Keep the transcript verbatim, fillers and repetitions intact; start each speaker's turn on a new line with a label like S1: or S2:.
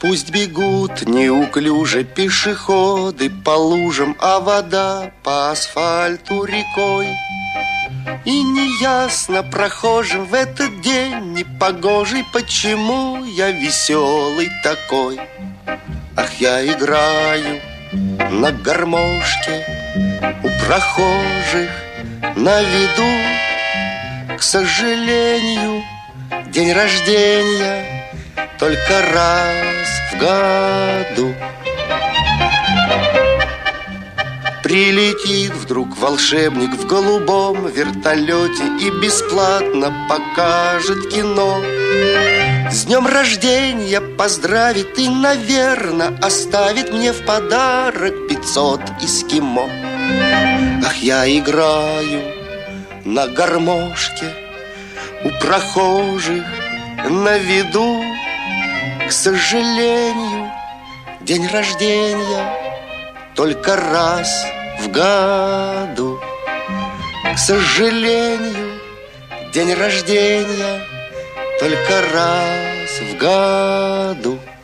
S1: Пусть бегут неуклюже пешеходы по лужам, а вода по асфальту рекой. И неясно прохожим в этот день непогожий, почему я веселый такой. Ах, я играю на гармошке у прохожих на виду. К сожалению, день рождения только раз в году. Прилетит вдруг волшебник в голубом вертолете и бесплатно покажет кино. С днем рождения поздравит и, наверно, оставит мне в подарок пятьсот эскимо. Ах, я играю на гармошке у прохожих на виду. К сожалению, день рождения только раз в году. К сожалению, день рождения только раз в году.